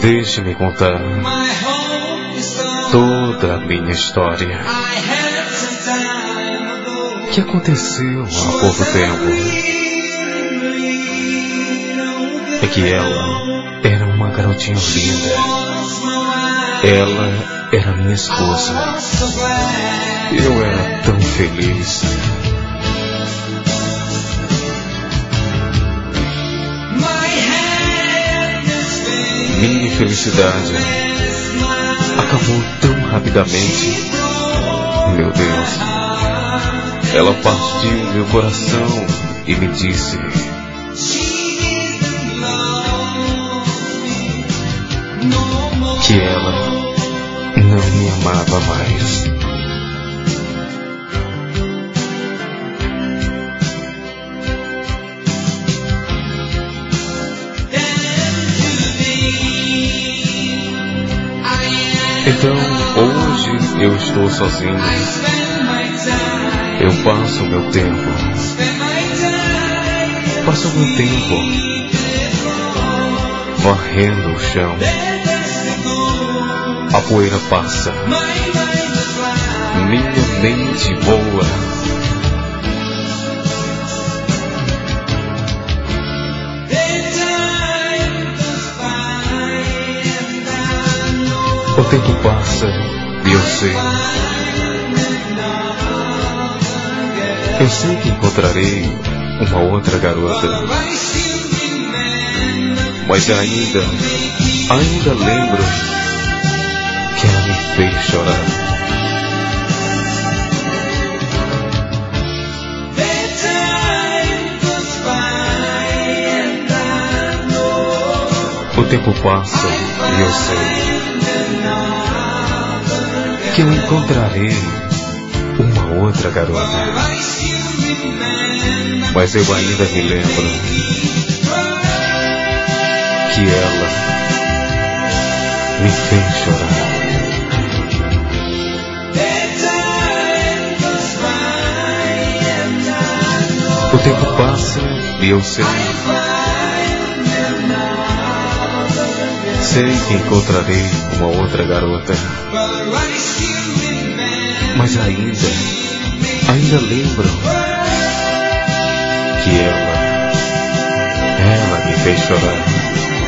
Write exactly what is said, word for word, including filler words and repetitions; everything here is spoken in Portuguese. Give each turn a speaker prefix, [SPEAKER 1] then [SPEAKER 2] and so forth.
[SPEAKER 1] Deixe-me contar toda a minha história, que aconteceu há pouco tempo. É que ela era uma garotinha linda. Ela era minha esposa. Eu era tão feliz. Minha felicidade acabou tão rapidamente. Meu Deus. Ela partiu meu coração e me disse que ela não me amava mais. Então, hoje eu estou sozinho. Eu passo o meu tempo. Passo o meu tempo varrendo o chão. A poeira passa. Minha mente voa. O tempo passa e eu sei. Eu sei que encontrarei uma outra garota. Mas ainda, ainda lembro que ela me fez chorar. O tempo passa e eu sei que eu encontrarei uma outra garota. Mas eu ainda me lembro que ela me fez chorar. O tempo passa e eu sei. Sei que encontrarei uma outra garota. Mas ainda, ainda lembro que ela, ela me fez chorar.